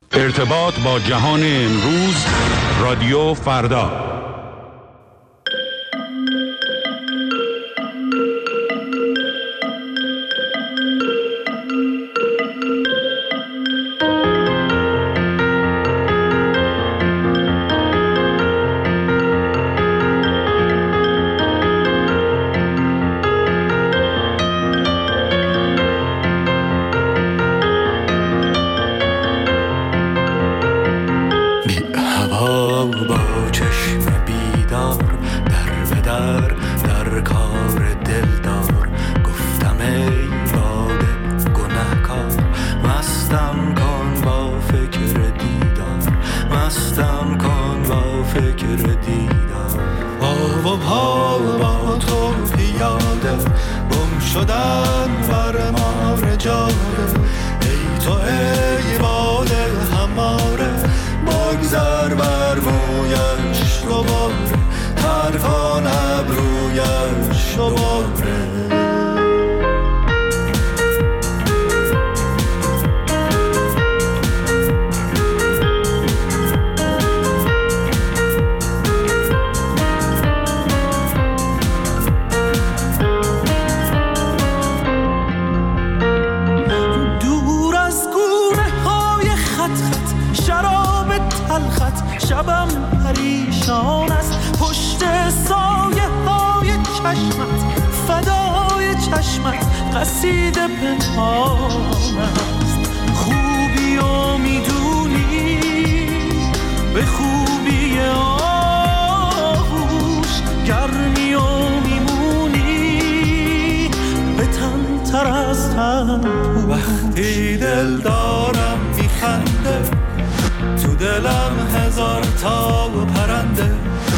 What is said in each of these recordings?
ارتباط با جهان امروز، رادیو فردا. وقتی دل دارم میخنده، تو دلم هزار تا پرنده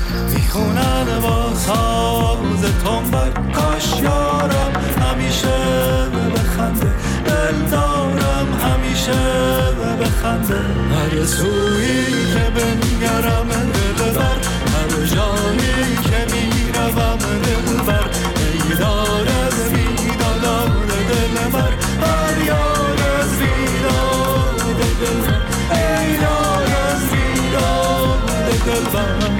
میخونن با ساز تنبک. کاش یارم همیشه بخنده، دل دارم همیشه بخنده. هر سویی که بنگرم دل بر، هر جایی که میروم دل بر. ای دارد بیدادان دل بر، هر یار از بیداد دل بر. ای یار از بیداد دل بر.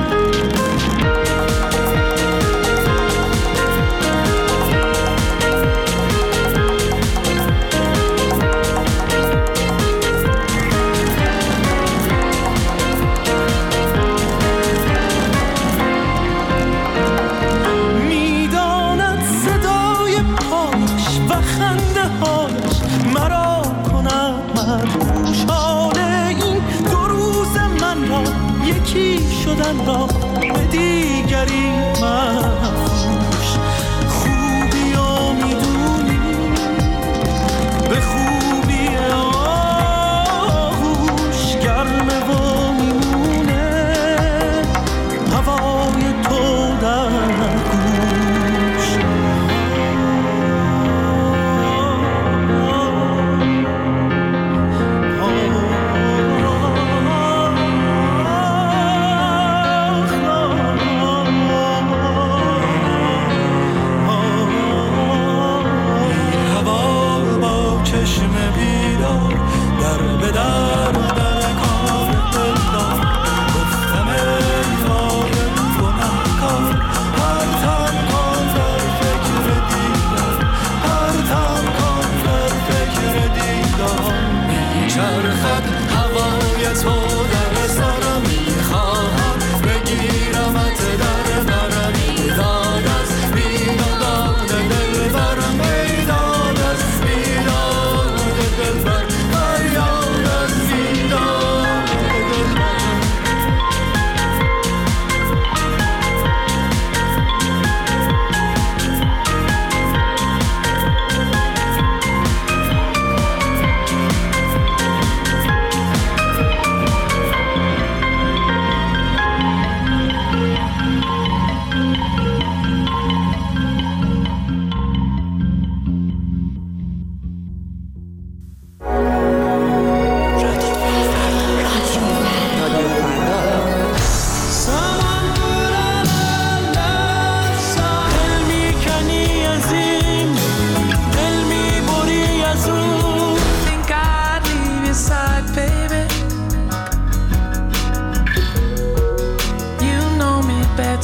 شدن را به دیگری مفروش. خوبی ها میدونی به خوبی آغوش، گرمه و میمونه هوای تو در گوش.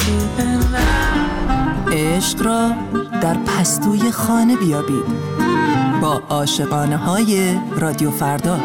عشق را در پستوی خانه بیابید با عاشقانه های رادیو فردا.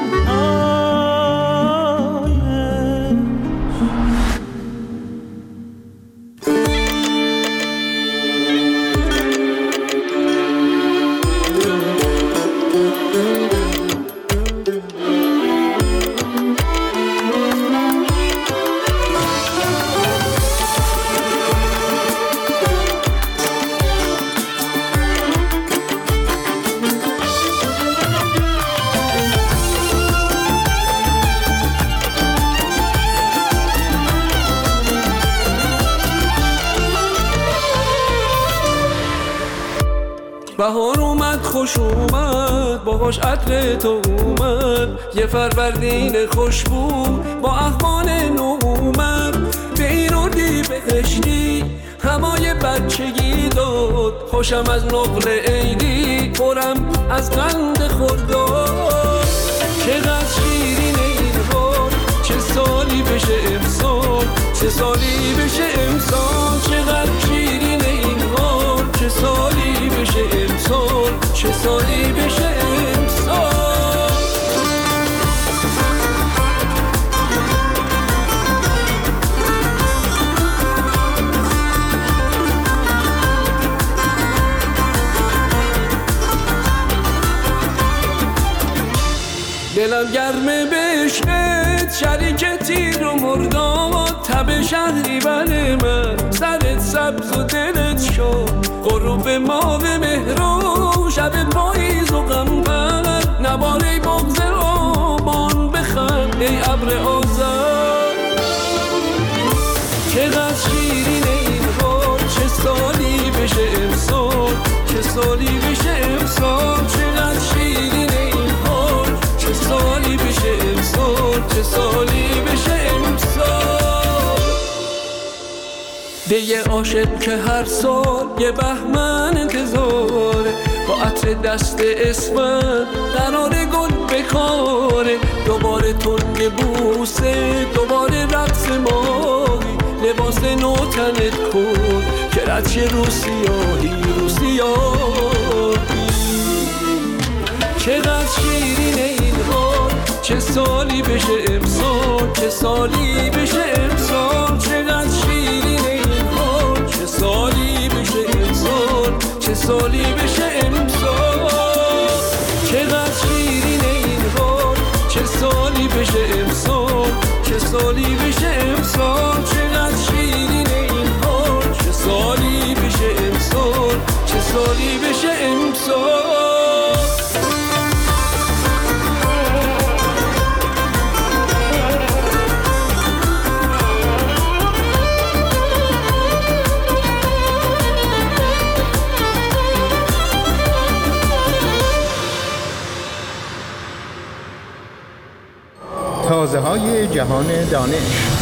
بهار اومد خوش اومد باهاش عطر تو اومد یه فروردین خوشبو با احوال نو اومد به این اردی بهشتی هوای بچگی داد خوشم از نقل عیدی پرم از قند خرداد چقدر شیرین این حال چه سالی بشه امسال چه سالی بشه امسال چقدر شیرین این حال چه سالی بشه امسال چه سالی بشه امسال دلم گرمه بهشت شریک تیر و مرداد تب شهری بله من سرت سبز و دلت شد غروب ماه مهرو شب پاییز و غمبر نباره بغض آبان بخند ای ابر آذر چقدر شیرین این حال چه سالی بشه امسال چه سالی بشه امسال چقدر شیرین این حال چه سالی بشه امسال چه سالی بشه امسال دیگه عاشق که هر سال یه بهمن انتظاره با عطر دست اسمت قرار گل بکاره دوباره تنگ بوسه دوباره رقص ماهی لباس نو تنت کن که رد شه رو سیاهی رو سیاهی چقدر شیرین این حال چه سالی بشه امسال چه سالی بشه امسال چقدر شیرین این حال چه سالی بشه امسال چه سالی بشه امسال چقدر شیرین این حال چه سالی بشه امسال چه سالی بشه امسال چقدر شیرین این حال چه سالی بشه امسال چه سالی بشه امسال تازه‌های جهان دانش.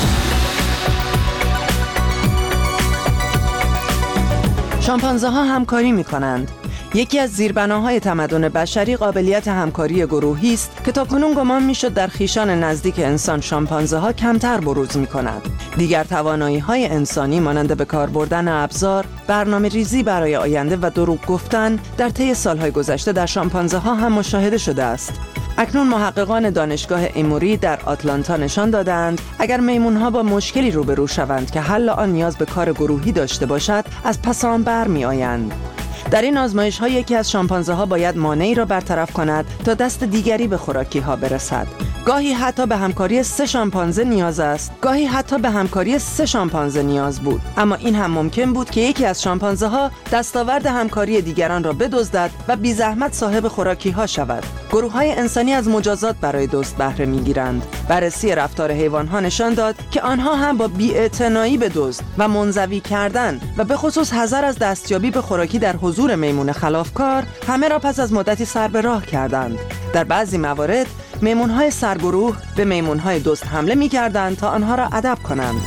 شامپانزه ها همکاری می کنند. یکی از زیربناهای تمدن بشری قابلیت همکاری گروهی است که تاکنون گمان میشد در خویشان نزدیک انسان شامپانزه ها کمتر بروز می کند. دیگر توانایی های انسانی مانند به کار بردن ابزار، برنامه ریزی برای آینده و دروغ گفتن در طی سالهای گذشته در شامپانزه ها هم مشاهده شده است. اکنون محققان دانشگاه ایموری در آتلانتا نشان دادند اگر میمون‌ها با مشکلی روبرو شوند که حل آن نیاز به کار گروهی داشته باشد از پس آن برمی‌آیند. در این آزمایش‌ها یکی از شامپانزه‌ها باید مانعی را برطرف کند تا دست دیگری به خوراکی‌ها برسد. گاهی حتی به همکاری 3 شامپانزه نیاز است، گاهی حتی به همکاری 3 شامپانزه نیاز بود، اما این هم ممکن بود که یکی از شامپانزه‌ها دستاورد همکاری دیگران را بدزدد و بی زحمت صاحب خوراکی‌ها شود. گروه‌های انسانی از مجازات برای دزد بهره می‌گیرند. بررسی رفتار حیوان‌ها نشان داد که آنها هم با بی‌اعتنایی به دزد و منزوی کردن و به خصوص حذر از دستیابی به خوراکی در حضور میمون خلافکار همه را پس از مدتی سر به راه کردند. در بعضی موارد میمون‌های سرگروه به میمون‌های دزد حمله می‌کردند تا آنها را ادب کنند.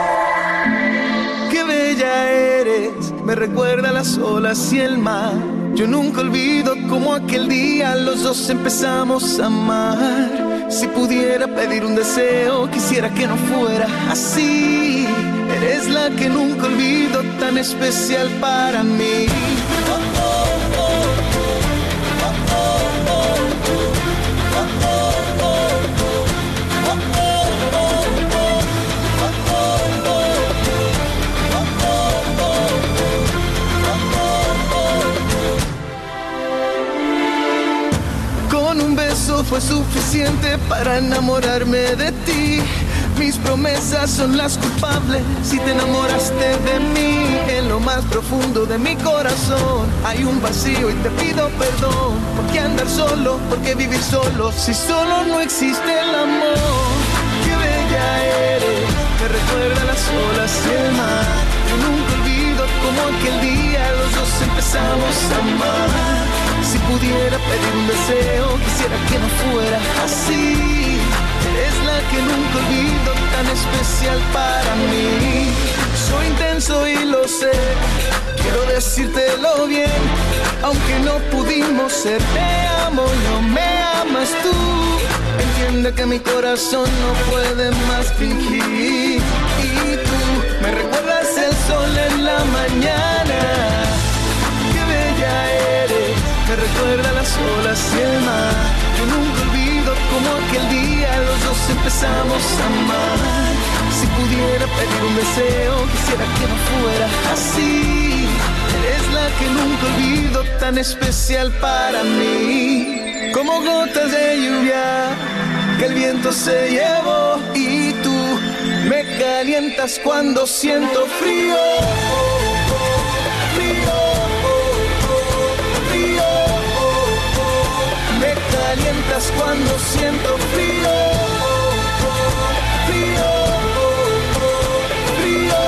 Me recuerda las olas y el mar Yo nunca olvido como aquel día los dos empezamos a amar. Si pudiera pedir un deseo, quisiera que no fuera así. Eres la que nunca olvido, tan especial para mí. Fue suficiente para enamorarme de ti. Mis promesas son las culpables si te enamoraste de mí. En lo más profundo de mi corazón hay un vacío y te pido perdón. ¿Por qué andar solo? ¿Por qué vivir solo? Si solo no existe el amor. Qué bella eres, me recuerda las olas y el mar. Yo nunca olvido como aquel día los dos empezamos a amar. Si pudiera pedir un deseo, quisiera que no fuera así. Eres la que nunca olvido, tan especial para mí. Soy intenso y lo sé, quiero decírtelo bien. Aunque no pudimos ser, te amo, no me amas tú. Entiende que mi corazón no puede más fingir. Y tú me recuerdas el sol en la mañana. Qué bella eres, me recuerda las olas y el mar. Yo nunca olvido como aquel día los dos empezamos a amar. Si pudiera pedir un deseo, quisiera que no fuera así. Eres la que nunca olvido, tan especial para mí. Como gotas de lluvia que el viento se llevó. Y tú me calientas cuando siento frío. Calientas cuando siento frío, frío, frío.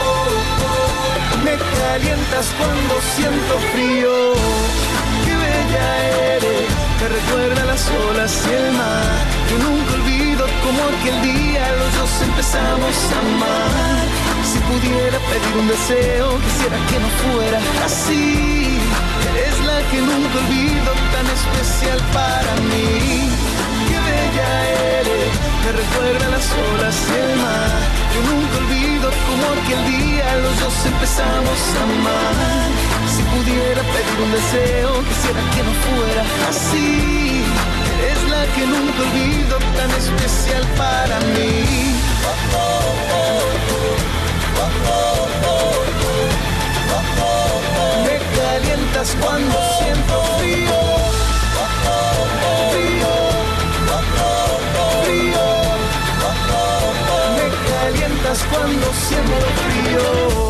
Me calientas cuando siento frío. Qué bella eres, me recuerda las olas y el mar. Yo nunca olvido como aquel día los dos empezamos a amar. Si pudiera pedir un deseo, quisiera que no fuera así. Eres la que nunca olvido, tan especial para mí. Qué bella eres, me recuerda las olas y el mar. Yo nunca olvido como aquel día los dos empezamos a amar. Si pudiera pedir un deseo, quisiera que no fuera así. Eres la que nunca olvido, tan especial para mí. Me calientas cuando siento frío, frío, frío. Me calientas cuando siento frío.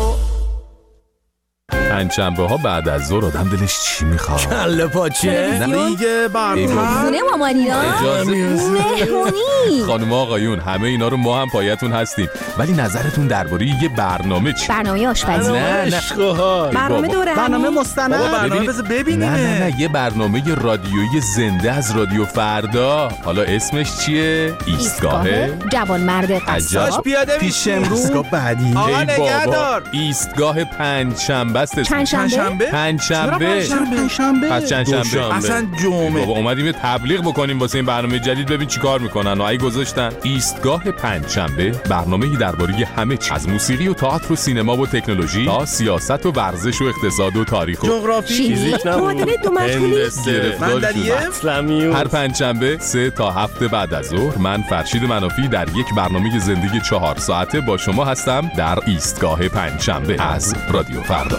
پنجشنبه ها بعد از ظهر آدم دلش چی میخواد؟ کله پاچه دیگه برنامه خونه مامانینا مهمونی. خانم آقایون همه اینا رو ما هم پایتون هستیم، ولی نظرتون درباره یه برنامه چی؟ برنامه آشپزی، نه برنامه دوره، برنامه مستند، برنامه ببینیم. نه یه برنامه رادیویی زنده از رادیو فردا. حالا اسمش چیه؟ ایستگاه جوانمرد قصاب. پیاده پیش امروز ایستگاه بعدی. آقا نگهدار. ایستگاه پنجشنبه است. پنجشنبه؟ پنجشنبه. پس چندشنبه. اصلا جمعه. بابا اومدیم یه تبلیغ بکنیم واسه این برنامه جدید، ببین چیکار میکنن. ای گذاشتن ایستگاه پنجشنبه، برنامه‌ای درباره همه چیز، از موسیقی و تئاتر و سینما و تکنولوژی تا سیاست و ورزش و اقتصاد و تاریخ و جغرافی، فیزیک، معادله دو مشغولی، اسلامی. هر پنجشنبه 3 تا 7 بعد از ظهر من فرشید منافی در یک برنامه زندگی 4 ساعته با شما هستم در ایستگاه پنجشنبه از رادیو فردا.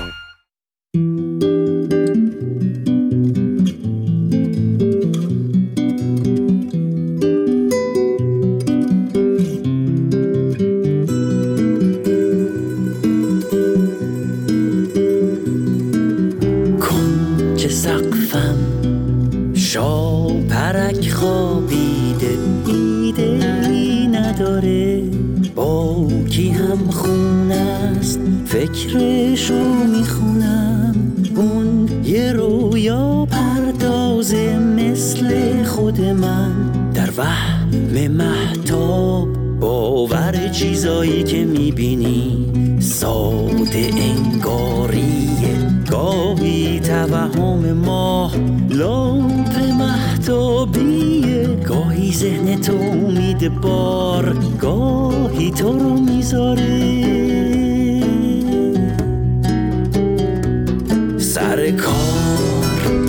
پرک خوابیده ایده‌ای نداره، با کی هم خونه است فکرشو میخونم. اون یه رویا پردازه مثل خود من، در وهم مهتاب باور چیزایی که میبینی ساده انگاریه، گاهی توهم ما لامپ مهتابیه، گاهی ذهن تو امید بار، گاهی تو رو میذاره سر کار.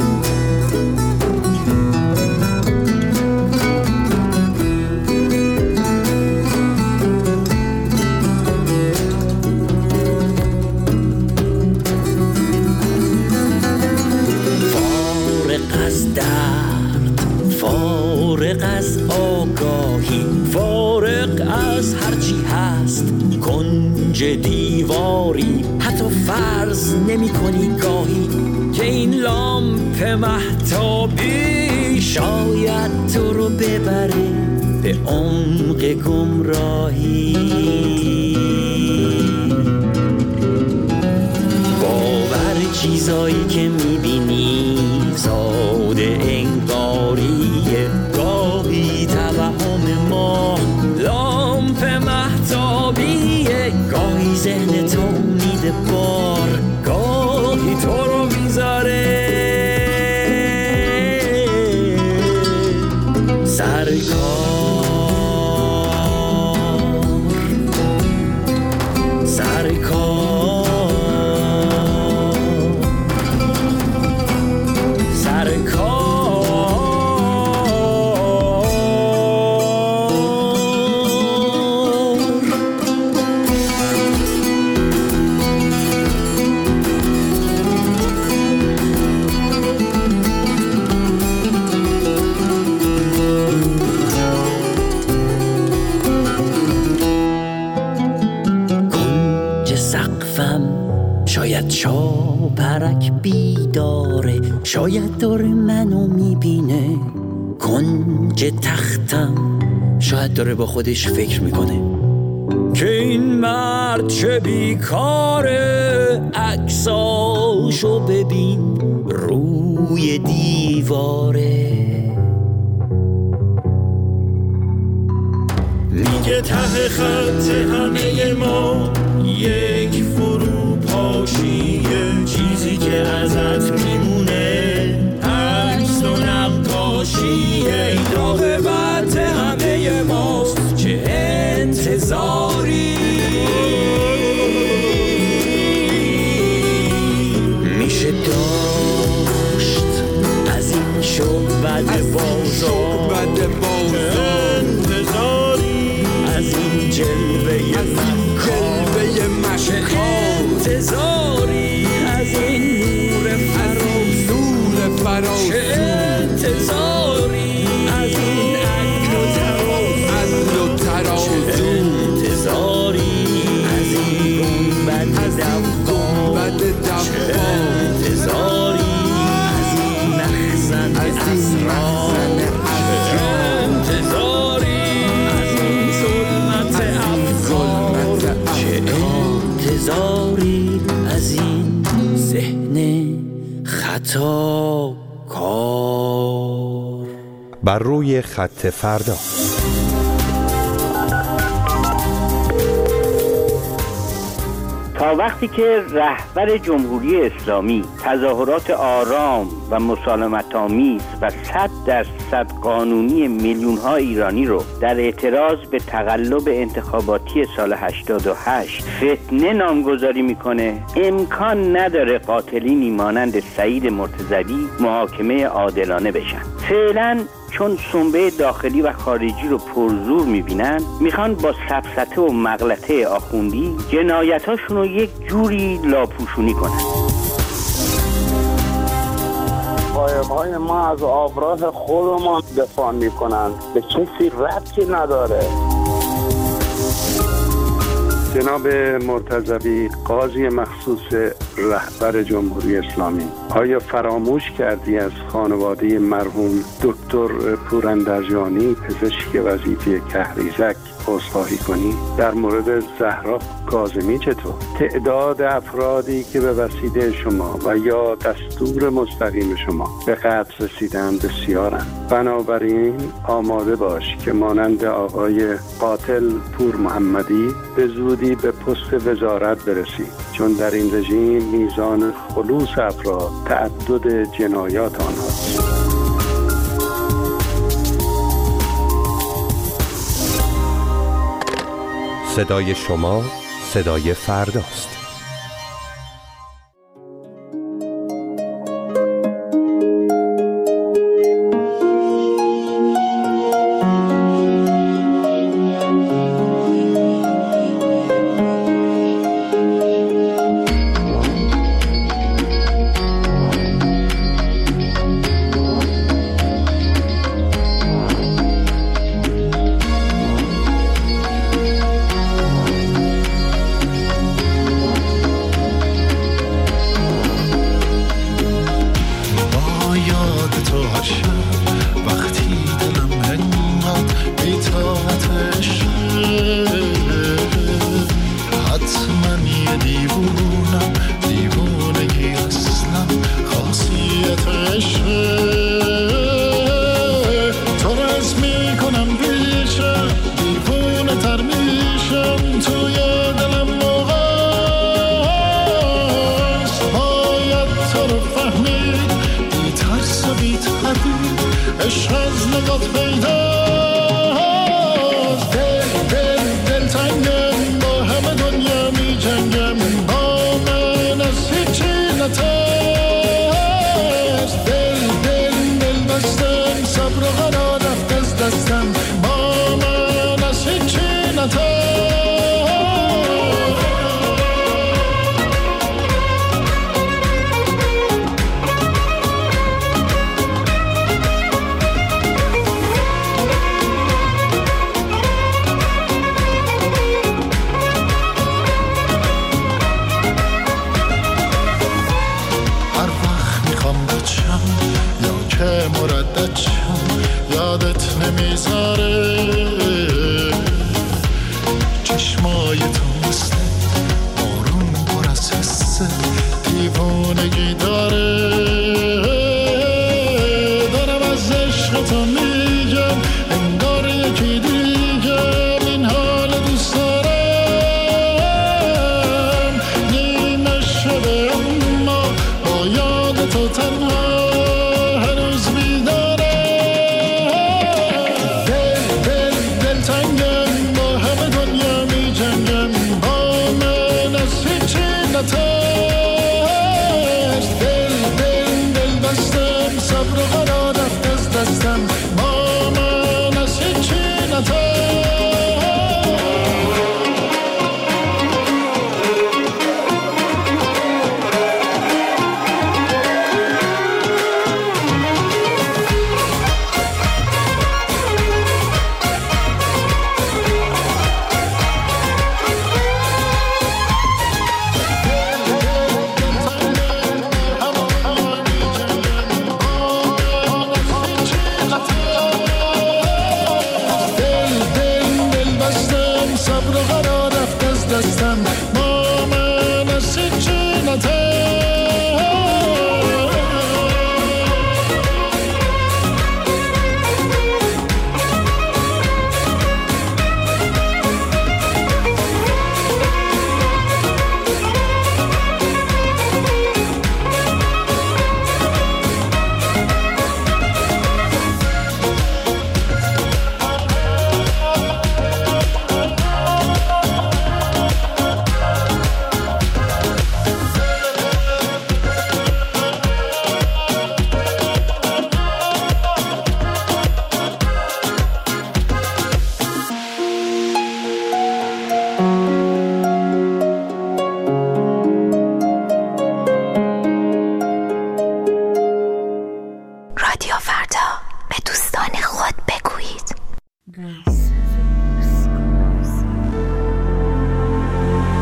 فارغ از آگاهی، فارغ از هرچی هست کنج دیواری، حتی فرض نمی کنی گاهی که این لامپ مهتابی شاید تو رو ببره به عمق گمراهی. باور چیزایی که میبینی ساده انگاریه، گاهی توهم ما لامپ مهتابیه، گاهی ذهن تو میده بار، گاهی تو رو میذاره سر کار. سر کار. سر کار. شاید شاپرک بیداره، شاید داره منو میبینه. کنج تختم شاید داره با خودش فکر میکنه که این مرد چه بیکاره، عکساشو ببین روی دیواره. میگه ته خط همه ما یک فروپاشیه، چیزی که ازت میمونه عکس و نقاشیه. این عاقبت همه ماست، چه انتظاری میشه داشت از این شعبد بازار، انتظاری از این جلوه انتظاری از این نور فرازو، چه انتظاری از این عقل و ترازو، چه انتظاری از این گنبد دفان، چه انتظاری از این مخزن اسرار، چه انتظاری از این ظلمت افکار، چه انتظاری از این ذهن خطا کار. بر روی خط فردا. تا وقتی که رهبر جمهوری اسلامی تظاهرات آرام و مسالمت‌آمیز و 100% قانونی میلیون‌ها ایرانی رو در اعتراض به تقلب انتخاباتی سال 88 فتنه نامگذاری میکنه، امکان نداره قاتلینی مانند سعید مرتضوی محاکمه عادلانه بشن. فعلا چون سنبه داخلی و خارجی رو پرزور میبینن، میخوان با سفسطه و مغلطه آخوندی جنایتاشون رو یک جوری لاپوشونی کنن. قایم‌های ما از آبراه خودمان دفاع میکنن، به کسی ربطی نداره. جناب مرتضوی، قاضی مخصوص رهبر جمهوری اسلامی، آیا فراموش کردی از خانواده مرحوم دکتر پوراندرجانی پزشک وظیفه کهریزک عذرخواهی کنی؟ در مورد زهرا کاظمی چطور؟ تعداد افرادی که به وسیله شما و یا دستور مستقیم شما به قتل رسیدن بسیارند. بنابراین آماده باش که مانند آقای قاتل پور محمدی به زودی به پست وزارت برسی، چون در این رژیم میزان خلوص افراد تعدد جنایات آنهاست. صدای شما صدای فرداست.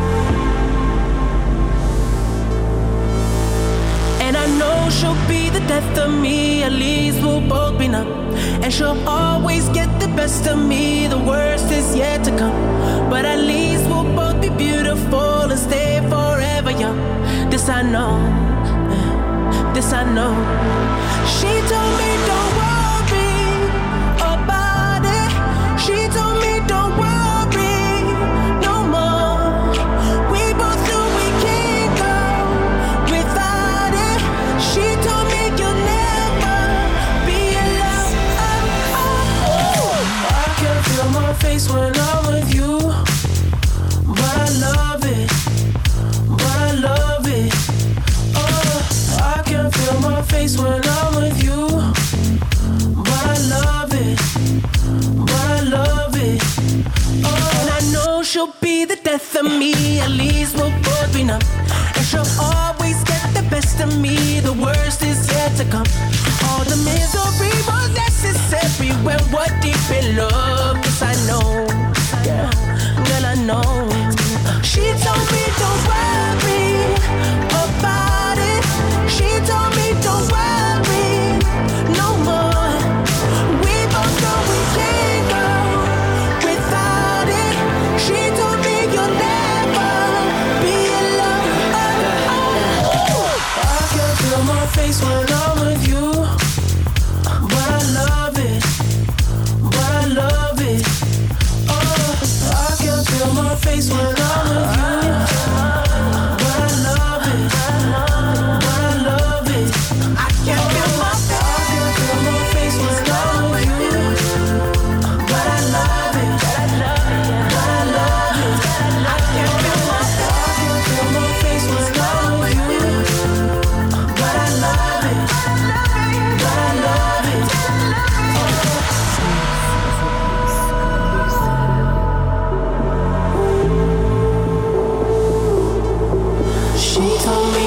she'll be the death of me, at least we'll both be numb. And she'll always get the best of me, the worst is yet to come. But at least we'll both be beautiful and stay forever young. This I know, this I know. She told me don't worry about it. She told me don't worry no more. We both knew we can't go without it. She told me you'll never be alone. I can feel my face when I'm with you, but I love it, but I love it. I can feel my face when I'm with you, but I love it, but I love it. And I know she'll be the death of me, at least we'll both be numb. And she'll always get the best of me, the worst is yet to come. All the misery was necessary when we're deep in love. Yes, I know, yeah, girl, I know. She told me don't worry about it. She told me don't worry no more. We both know we can't go without it. She told me you'll never be alone. I can feel my face when I'm with you, but I love it, but I love it. I can feel my face when I'm with you, but I love it, but I love it. I can feel my face when I'm with you, but I love it, but I love it. I can feel my face when I'm with you, but I love it, but I love it. She told me